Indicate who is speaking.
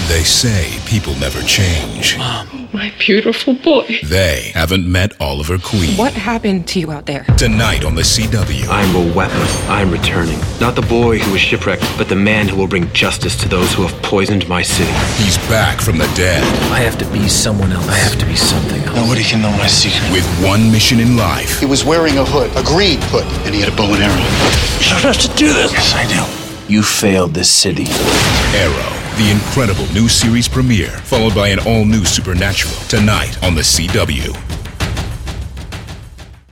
Speaker 1: They say people never change.
Speaker 2: Mom, my beautiful boy.
Speaker 1: They haven't met Oliver Queen.
Speaker 2: What happened to you out there?
Speaker 1: Tonight on the CW.
Speaker 3: I'm a weapon. I'm returning. Not the boy who was shipwrecked, but the man who will bring justice to those who have poisoned my city.
Speaker 1: He's back from the dead.
Speaker 4: I have to be someone else. I have to be something else.
Speaker 5: Nobody can know my secret.
Speaker 1: With one mission in life.
Speaker 6: He was wearing a hood, a green hood, and he had a bow and arrow.
Speaker 5: You don't have to do this.
Speaker 6: Yes, I do.
Speaker 4: You failed this city.
Speaker 1: Arrow, the incredible new series premiere, followed by an all-new Supernatural, tonight on the CW.